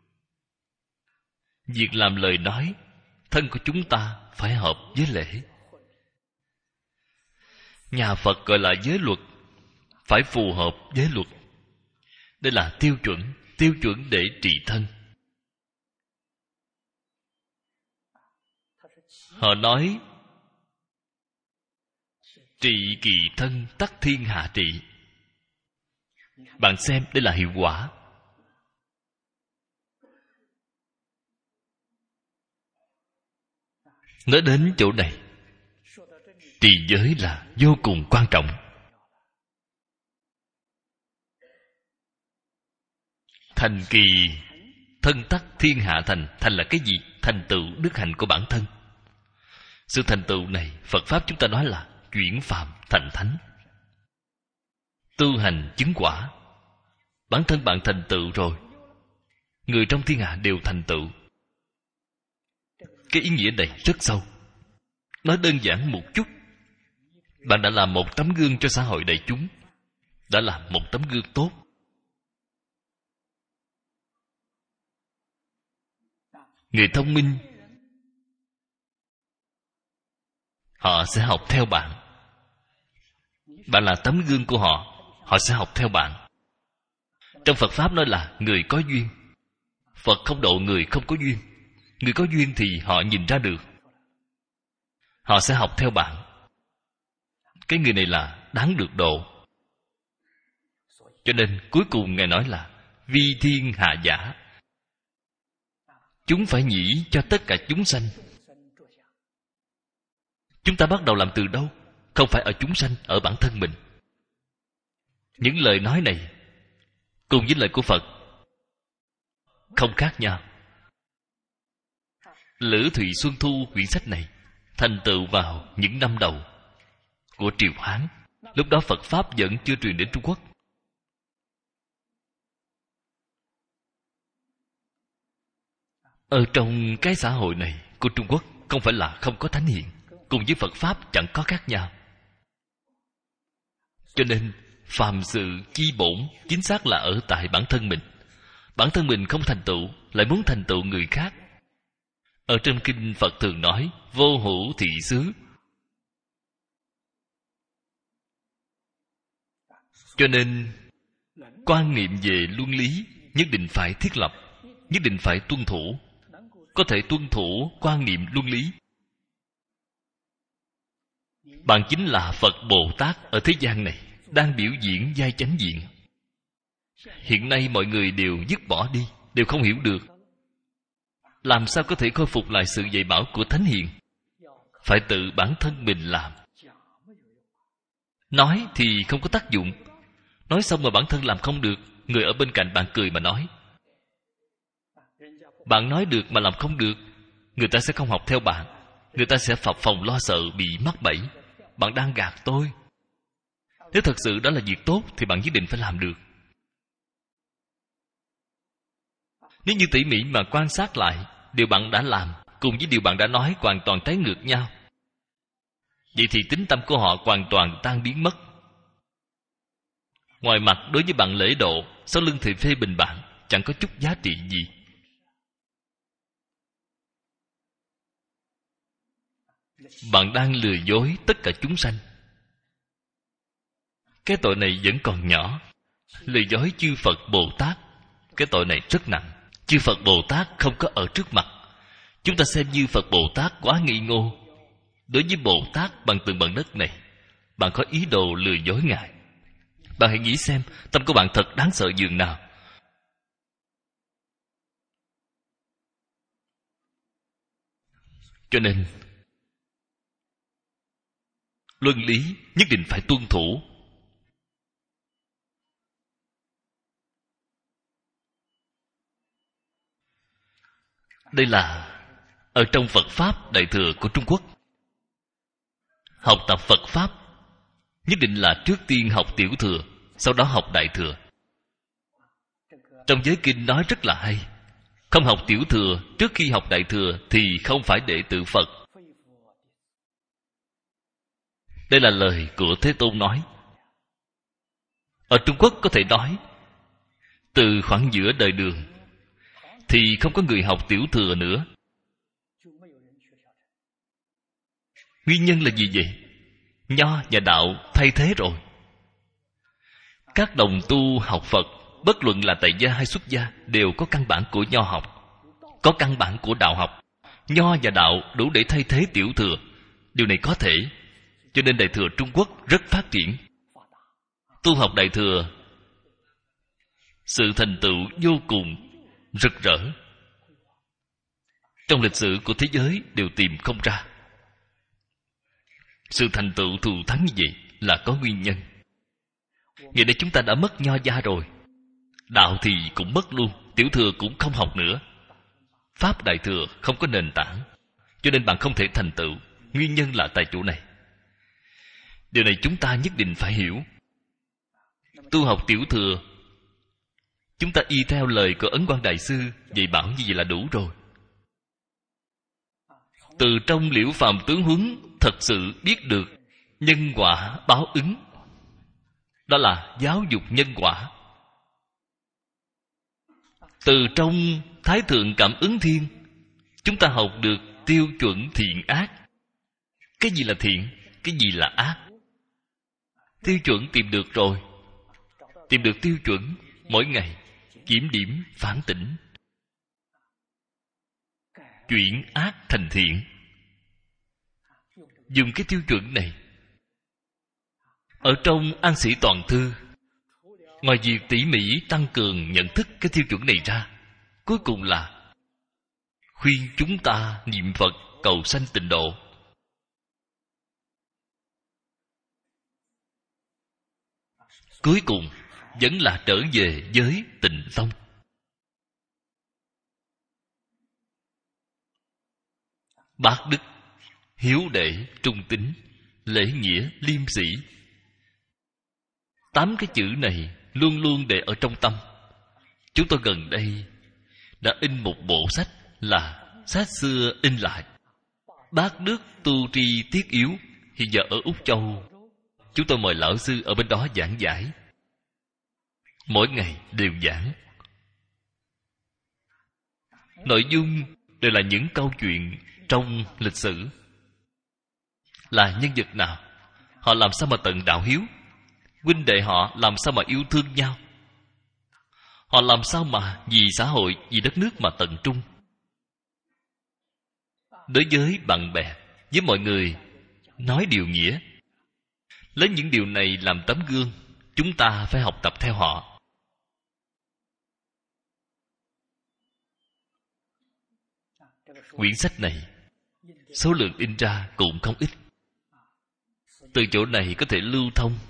Việc làm lời nói, thân của chúng ta phải hợp với lễ. Nhà Phật gọi là giới luật, phải phù hợp với luật. Đây là tiêu chuẩn, tiêu chuẩn để trị thân. Họ nói trị kỳ thân tắc thiên hạ trị. Bạn xem đây là hiệu quả. Nói đến chỗ này, trì giới là vô cùng quan trọng. Thành kỳ thân tắc thiên hạ thành. Thành là cái gì? Thành tựu đức hạnh của bản thân. Sự thành tựu này Phật Pháp chúng ta nói là chuyển phàm thành thánh. Tu hành chứng quả. Bản thân bạn thành tựu rồi, người trong thiên hạ đều thành tựu. Cái ý nghĩa này rất sâu. Nói đơn giản một chút, bạn đã làm một tấm gương cho xã hội đại chúng, đã làm một tấm gương tốt. Người thông minh họ sẽ học theo bạn. Bạn là tấm gương của họ, họ sẽ học theo bạn. Trong Phật Pháp nói là người có duyên. Phật không độ người không có duyên. Người có duyên thì họ nhìn ra được, họ sẽ học theo bạn. Cái người này là đáng được độ. Cho nên cuối cùng Ngài nói là vi thiên hạ giả. Chúng phải nhĩ cho tất cả chúng sanh. Chúng ta bắt đầu làm từ đâu? Không phải ở chúng sanh, ở bản thân mình. Những lời nói này cùng với lời của Phật không khác nhau. Lữ Thụy Xuân Thu quyển sách này thành tựu vào những năm đầu của triều Hán. Lúc đó Phật Pháp vẫn chưa truyền đến Trung Quốc. Ở trong cái xã hội này của Trung Quốc không phải là không có thánh hiền, cùng với Phật Pháp chẳng có khác nhau. Cho nên phàm sự chi bổn chính xác là ở tại bản thân mình. Bản thân mình không thành tựu, lại muốn thành tựu người khác. Ở trong kinh Phật thường nói vô hữu thị xứ. Cho nên quan niệm về luân lý nhất định phải thiết lập, nhất định phải tuân thủ. Có thể tuân thủ quan niệm luân lý, bạn chính là Phật Bồ Tát ở thế gian này, đang biểu diễn giai chánh diện. Hiện nay mọi người đều dứt bỏ đi, đều không hiểu được. Làm sao có thể khôi phục lại sự dạy bảo của Thánh Hiền? Phải tự bản thân mình làm. Nói thì không có tác dụng. Nói xong mà bản thân làm không được, người ở bên cạnh bạn cười mà nói. Bạn nói được mà làm không được, người ta sẽ không học theo bạn. Người ta sẽ phập phồng lo sợ bị mắc bẫy. Bạn đang gạt tôi. Nếu thật sự đó là việc tốt thì bạn nhất định phải làm được. Nếu như tỉ mỉ mà quan sát lại, điều bạn đã làm cùng với điều bạn đã nói hoàn toàn trái ngược nhau, vậy thì tín tâm của họ hoàn toàn tan biến mất. Ngoài mặt đối với bạn lễ độ, sau lưng thì phê bình bạn, chẳng có chút giá trị gì. Bạn đang lừa dối tất cả chúng sanh. Cái tội này vẫn còn nhỏ. Lừa dối chư Phật Bồ Tát, cái tội này rất nặng. Chư Phật Bồ Tát không có ở trước mặt. Chúng ta xem như Phật Bồ Tát quá nghi ngô. Đối với Bồ Tát bằng tường bằng đất này, bạn có ý đồ lừa dối Ngài. Bạn hãy nghĩ xem tâm của bạn thật đáng sợ dường nào. Cho nên luân lý nhất định phải tuân thủ. Đây là ở trong Phật Pháp Đại Thừa của Trung Quốc. Học tập Phật Pháp nhất định là trước tiên học Tiểu Thừa, sau đó học Đại Thừa. Trong giới kinh nói rất là hay. Không học Tiểu Thừa trước khi học Đại Thừa thì không phải đệ tử Phật. Đây là lời của Thế Tôn nói. Ở Trung Quốc có thể nói từ khoảng giữa đời Đường thì không có người học Tiểu Thừa nữa. Nguyên nhân là gì vậy? Nho và đạo thay thế rồi. Các đồng tu học Phật, bất luận là tại gia hay xuất gia, đều có căn bản của nho học, có căn bản của đạo học. Nho và đạo đủ để thay thế Tiểu Thừa. Điều này có thể. Cho nên Đại Thừa Trung Quốc rất phát triển. Tu học Đại Thừa, sự thành tựu vô cùng rực rỡ. Trong lịch sử của thế giới đều tìm không ra. Sự thành tựu thù thắng như vậy là có nguyên nhân. Ngày nay chúng ta đã mất nho gia rồi, đạo thì cũng mất luôn, Tiểu Thừa cũng không học nữa. Pháp Đại Thừa không có nền tảng, cho nên bạn không thể thành tựu. Nguyên nhân là tại chỗ này. Điều này chúng ta nhất định phải hiểu. Tu học Tiểu Thừa, chúng ta y theo lời của Ấn Quang Đại Sư dạy bảo như vậy là đủ rồi. Từ trong liễu phàm tướng huấn thật sự biết được nhân quả báo ứng. Đó là giáo dục nhân quả. Từ trong Thái Thượng Cảm Ứng Thiên, chúng ta học được tiêu chuẩn thiện ác. Cái gì là thiện, cái gì là ác. Tiêu chuẩn tìm được rồi. Tìm được tiêu chuẩn, mỗi ngày kiểm điểm phản tỉnh, chuyển ác thành thiện. Dùng cái tiêu chuẩn này. Ở trong An Sĩ Toàn Thư, ngoài việc tỉ mỉ tăng cường nhận thức cái tiêu chuẩn này ra, cuối cùng là khuyên chúng ta niệm Phật cầu sanh tịnh độ. Cuối cùng vẫn là trở về với Tịnh Tông. Bác đức, hiếu đệ, trung tín, lễ nghĩa, liêm sĩ. Tám cái chữ này luôn luôn để ở trong tâm. Chúng tôi gần đây đã in một bộ sách, là sách xưa in lại. Bác đức tu tri thiết yếu. Hiện giờ ở Úc Châu, chúng tôi mời lão sư ở bên đó giảng giải. Mỗi ngày đều giảng. Nội dung đều là những câu chuyện trong lịch sử. Là nhân vật nào, họ làm sao mà tận đạo hiếu, huynh đệ họ làm sao mà yêu thương nhau, họ làm sao mà vì xã hội, vì đất nước mà tận trung. Đối với bạn bè, với mọi người, nói điều nghĩa. Lấy những điều này làm tấm gương, chúng ta phải học tập theo họ. Quyển sách này số lượng in ra cũng không ít. Từ chỗ này có thể lưu thông.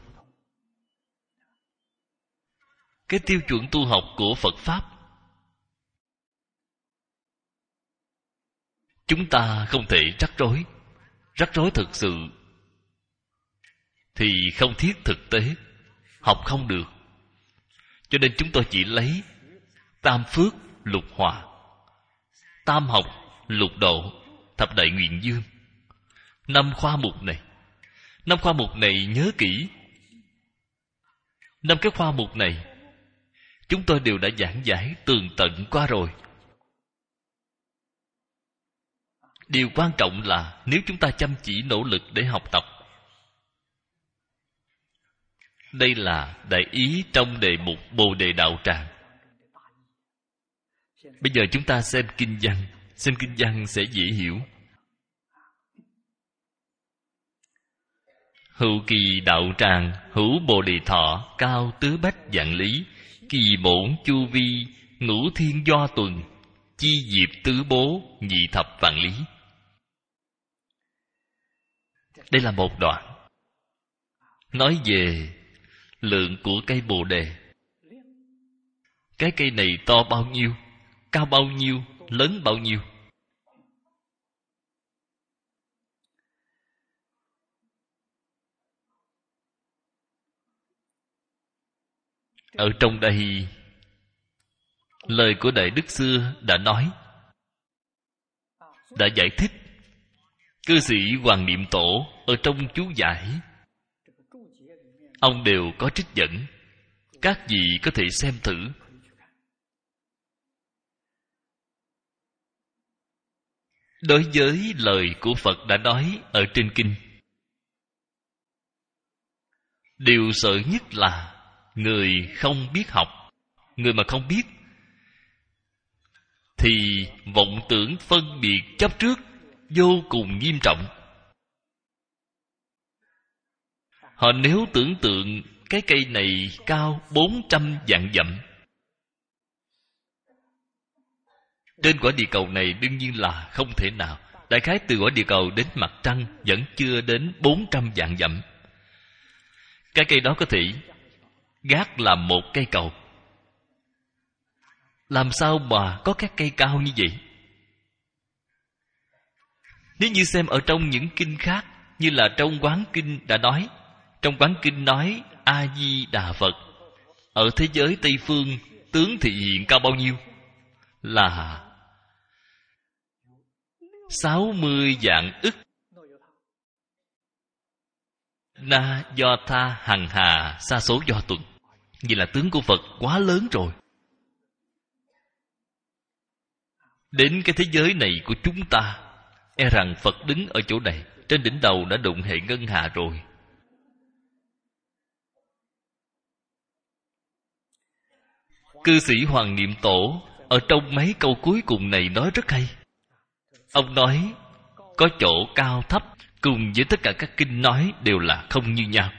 Cái tiêu chuẩn tu học của Phật Pháp, chúng ta không thể rắc rối. Rắc rối thực sự thì không thiết thực tế, học không được. Cho nên chúng tôi chỉ lấy tam phước lục hòa, tam học lục độ, thập đại nguyện dương, năm khoa mục này. Năm khoa mục này nhớ kỹ. Năm cái khoa mục này chúng tôi đều đã giảng giải tường tận qua rồi. Điều quan trọng là nếu chúng ta chăm chỉ nỗ lực để học tập. Đây là đại ý trong đề mục Bồ Đề Đạo Tràng. Bây giờ chúng ta xem kinh văn. Xem kinh văn sẽ dễ hiểu. Hữu kỳ đạo tràng, hữu bồ đề thọ, cao tứ bách vạn lý, kỳ bổn chu vi, ngũ thiên do tuần, chi diệp tứ bố, nhị thập vạn lý. Đây là một đoạn nói về lượng của cây bồ đề. Cái cây này to bao nhiêu, cao bao nhiêu, lớn bao nhiêu. Ở trong đây, lời của Đại Đức xưa đã nói, đã giải thích. Cư sĩ Hoàng Niệm Tổ ở trong chú giải, ông đều có trích dẫn. Các vị có thể xem thử. Đối với lời của Phật đã nói ở trên kinh, điều sợ nhất là người không biết học. Người mà không biết thì vọng tưởng phân biệt chấp trước vô cùng nghiêm trọng. Họ nếu tưởng tượng cái cây này cao bốn trăm vạn dặm, trên quả địa cầu này đương nhiên là không thể nào. Đại khái từ quả địa cầu đến mặt trăng vẫn chưa đến bốn trăm vạn dặm. Cái cây đó có thể gác làm một cây cầu. Làm sao mà có các cây cao như vậy? Nếu như xem ở trong những kinh khác, như là trong Quán Kinh đã nói. Trong Quán Kinh nói A-di-đà Phật ở thế giới Tây Phương tướng thị hiện cao bao nhiêu? Là sáu mươi vạn ức na do tha hằng hà sa số do tuần. Vậy là tướng của Phật quá lớn rồi. Đến cái thế giới này của chúng ta, e rằng Phật đứng ở chỗ này, trên đỉnh đầu đã đụng hệ ngân hà rồi. Cư sĩ Hoàng Niệm Tổ ở trong mấy câu cuối cùng này nói rất hay. Ông nói có chỗ cao thấp, cùng với tất cả các kinh nói đều là không như nhau.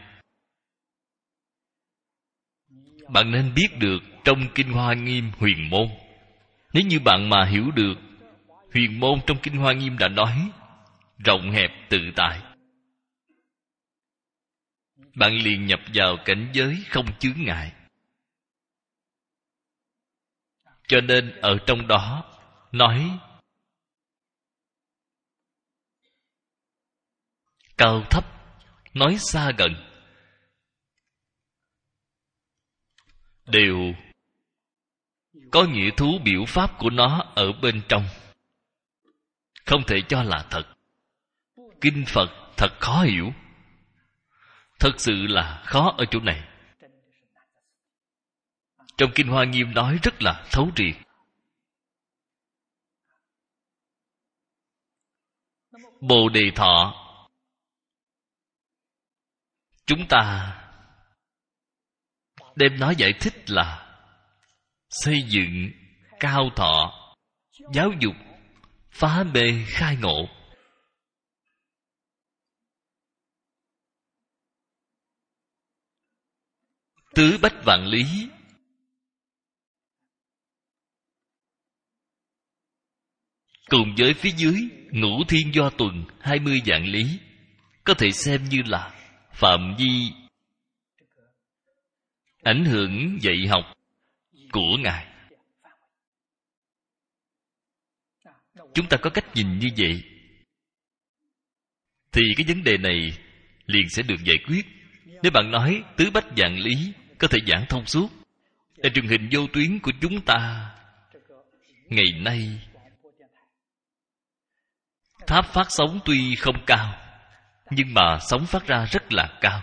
Bạn nên biết được trong Kinh Hoa Nghiêm huyền môn. Nếu như bạn mà hiểu được huyền môn trong Kinh Hoa Nghiêm đã nói rộng hẹp tự tại, bạn liền nhập vào cảnh giới không chướng ngại. Cho nên ở trong đó nói cao thấp, nói xa gần, đều có nghĩa thú biểu pháp của nó ở bên trong, không thể cho là thật. Kinh Phật thật khó hiểu, thật sự là khó ở chỗ này. Trong Kinh Hoa Nghiêm nói rất là thấu triệt. Bồ Đề Thọ, chúng ta đem nó giải thích là xây dựng cao thọ, giáo dục phá mê khai ngộ. Tứ bách vạn lý, cùng với phía dưới ngũ thiên do tuần hai mươi vạn lý, có thể xem như là phạm vi ảnh hưởng dạy học của Ngài. Chúng ta có cách nhìn như vậy thì cái vấn đề này liền sẽ được giải quyết. Nếu bạn nói tứ bách vạn lý có thể giảng thông suốt, tại truyền hình vô tuyến của chúng ta ngày nay, tháp phát sóng tuy không cao, nhưng mà sóng phát ra rất là cao.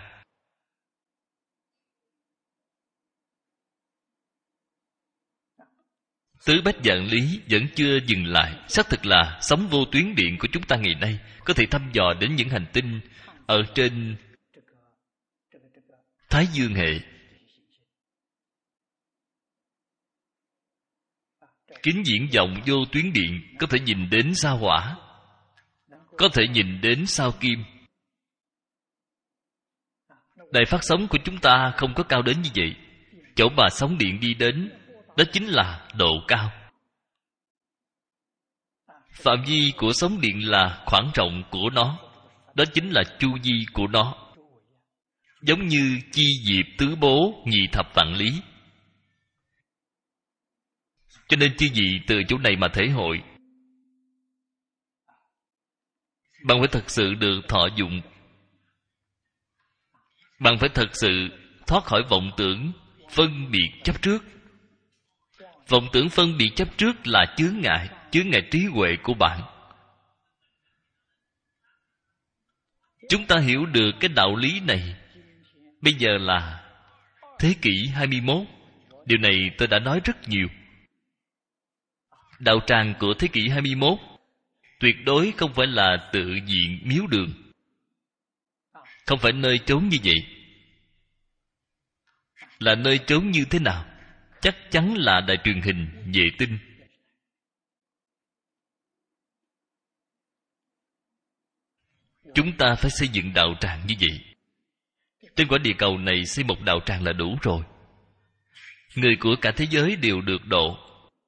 Tứ bách vạn lý vẫn chưa dừng lại. Xác thực là sóng vô tuyến điện của chúng ta ngày nay có thể thăm dò đến những hành tinh ở trên Thái Dương hệ. Kính viễn vọng vô tuyến điện có thể nhìn đến sao Hỏa, có thể nhìn đến sao Kim. Đài phát sóng của chúng ta không có cao đến như vậy. Chỗ mà sóng điện đi đến, đó chính là độ cao. Phạm vi của sóng điện là khoảng rộng của nó, đó chính là chu vi của nó. Giống như chi diệp tứ bố nhị thập vạn lý. Cho nên chư vị từ chỗ này mà thể hội, bạn phải thật sự được thọ dụng. Bạn phải thật sự thoát khỏi vọng tưởng phân biệt chấp trước. Vọng tưởng phân biệt chấp trước là chướng ngại, chướng ngại trí huệ của bạn. Chúng ta hiểu được cái đạo lý này bây giờ là thế kỷ hai mươi mốt. Điều này tôi đã nói rất nhiều. Đạo tràng của thế kỷ hai mươi mốt tuyệt đối không phải là tự viện miếu đường, không phải nơi trốn như vậy. Là nơi trốn như thế nào? Chắc chắn là đài truyền hình vệ tinh. Chúng ta phải xây dựng đạo tràng như vậy. Trên quả địa cầu này xây một đạo tràng là đủ rồi. Người của cả thế giới đều được độ.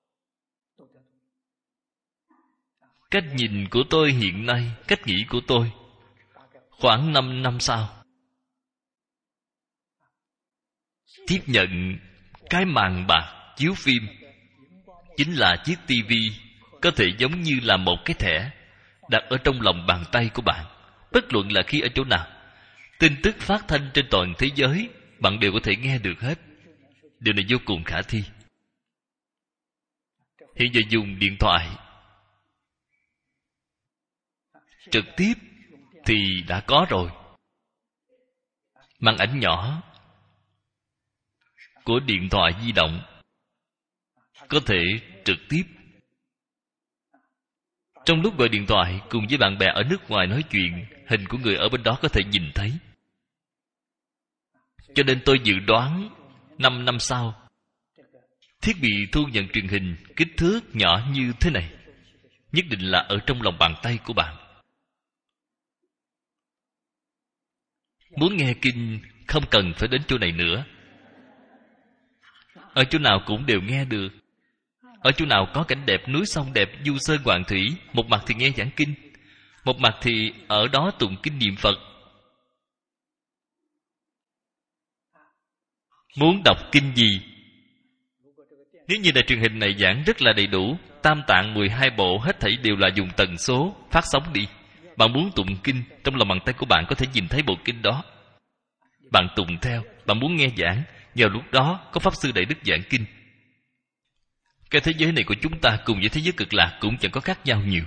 Cách nhìn của tôi hiện nay, cách nghĩ của tôi, khoảng năm năm sau, tiếp nhận cái màn bạc chiếu phim, chính là chiếc tivi có thể giống như là một cái thẻ đặt ở trong lòng bàn tay của bạn. Bất luận là khi ở chỗ nào, tin tức phát thanh trên toàn thế giới bạn đều có thể nghe được hết. Điều này vô cùng khả thi. Hiện giờ dùng điện thoại trực tiếp thì đã có rồi. Màn ảnh nhỏ của điện thoại di động có thể trực tiếp. Trong lúc gọi điện thoại cùng với bạn bè ở nước ngoài nói chuyện, hình của người ở bên đó có thể nhìn thấy. Cho nên tôi dự đoán năm năm sau, thiết bị thu nhận truyền hình kích thước nhỏ như thế này nhất định là ở trong lòng bàn tay của bạn. Muốn nghe kinh không cần phải đến chỗ này nữa, ở chỗ nào cũng đều nghe được. Ở chỗ nào có cảnh đẹp, núi sông đẹp, du sơn hoàng thủy, một mặt thì nghe giảng kinh, một mặt thì ở đó tụng kinh niệm Phật. Muốn đọc kinh gì? Nếu như đài truyền hình này giảng rất là đầy đủ, Tam Tạng mười hai bộ hết thảy đều là dùng tần số phát sóng đi. Bạn muốn tụng kinh, trong lòng bàn tay của bạn có thể nhìn thấy bộ kinh đó. Bạn tụng theo. Bạn muốn nghe giảng, nhờ lúc đó có Pháp Sư Đại Đức giảng kinh. Cái thế giới này của chúng ta cùng với thế giới cực lạc cũng chẳng có khác nhau nhiều.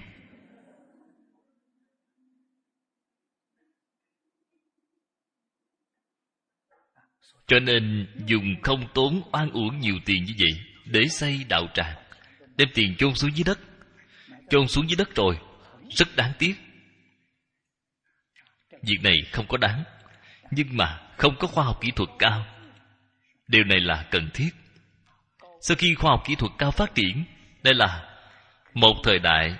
Cho nên dùng không tốn oan uổng nhiều tiền như vậy để xây đạo tràng, đem tiền chôn xuống dưới đất. Chôn xuống dưới đất rồi, rất đáng tiếc. Việc này không có đáng, nhưng mà không có khoa học kỹ thuật cao. Điều này là cần thiết. Sau khi khoa học kỹ thuật cao phát triển, đây là một thời đại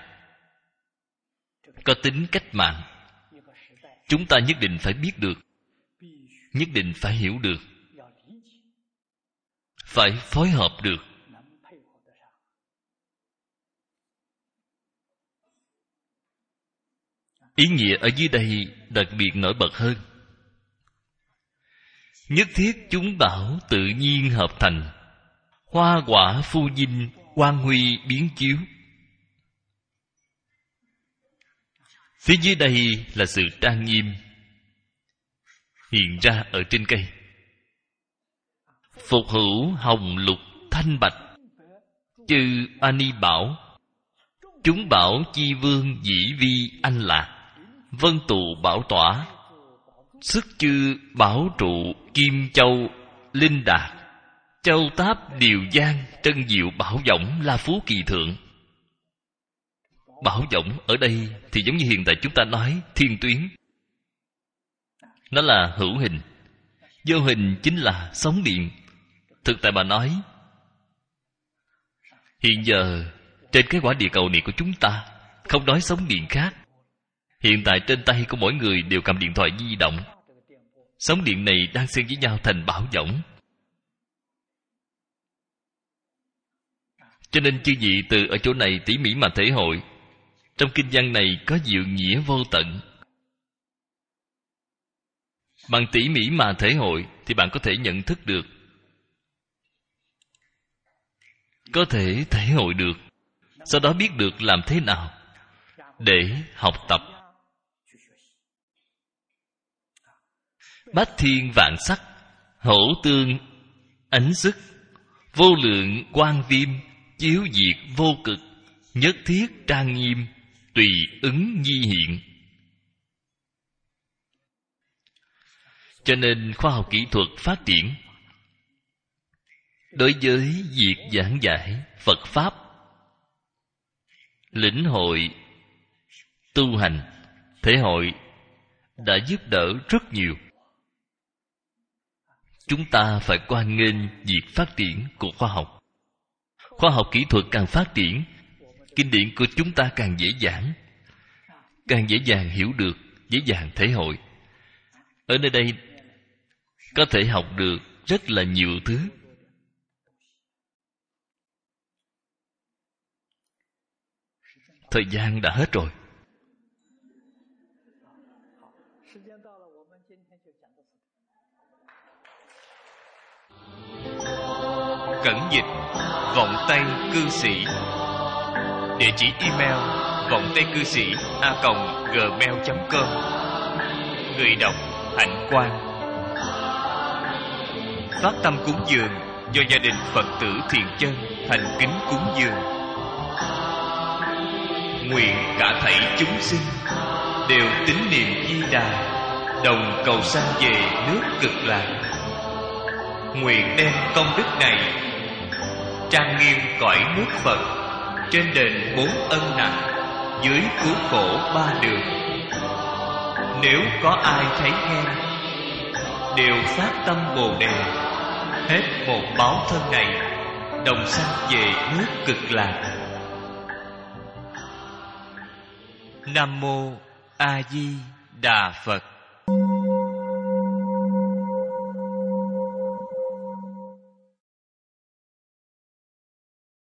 có tính cách mạng. Chúng ta nhất định phải biết được, nhất định phải hiểu được, phải phối hợp được. Ý nghĩa ở dưới đây đặc biệt nổi bật hơn. Nhất thiết chúng bảo tự nhiên hợp thành, hoa quả phu dinh, quang huy biến chiếu. Phía dưới đây là sự trang nghiêm hiện ra ở trên cây. Phục hữu hồng lục thanh bạch, chư Ani bảo, chúng bảo chi vương dĩ vi anh lạc, vân tù bảo tỏa, sức chư bảo trụ kim châu linh đạt, châu táp điều giang trân diệu bảo võng la phú kỳ thượng. Bảo võng ở đây thì giống như hiện tại chúng ta nói thiên tuyến. Nó là hữu hình, vô hình chính là sóng điện. Thực tại bà nói, hiện giờ trên cái quả địa cầu này của chúng ta, không nói sóng điện khác, hiện tại trên tay của mỗi người đều cầm điện thoại di động. Sóng điện này đang xen với nhau thành bảo võng. Cho nên chư vị từ ở chỗ này tỉ mỉ mà thể hội. Trong kinh văn này có diệu nghĩa vô tận. Bằng tỉ mỉ mà thể hội thì bạn có thể nhận thức được, có thể thể hội được, sau đó biết được làm thế nào để học tập. Bát thiên vạn sắc, hổ tương ánh sức, vô lượng quang viêm, chiếu diệt vô cực, nhất thiết trang nghiêm, tùy ứng nhi hiện. Cho nên khoa học kỹ thuật phát triển đối với việc giảng giải Phật Pháp, lĩnh hội, tu hành, thể hội đã giúp đỡ rất nhiều. Chúng ta phải hoan nghênh việc phát triển của khoa học. Khoa học kỹ thuật càng phát triển, kinh điển của chúng ta càng dễ dàng, càng dễ dàng hiểu được, dễ dàng thể hội. Ở nơi đây có thể học được rất là nhiều thứ. Thời gian đã hết rồi. Cẩn dịch Vọng Tây Cư Sĩ. Địa chỉ email vọng tây cư sĩ a còng gmail chấm com. Người đọc Hạnh Quang. Phát tâm cúng dường do gia đình Phật tử Thiện Chân thành kính cúng dường. Nguyện cả thảy chúng sinh đều tín niệm Di Đà, đồng cầu sanh về nước Cực Lạc. Nguyện đem công đức này trang nghiêm cõi nước Phật, trên đền bốn ân nặng, dưới cứu khổ ba đường. Nếu có ai thấy nghe, đều phát tâm Bồ Đề, hết một báo thân này, đồng sanh về nước Cực Lạc. Nam mô A Di Đà Phật.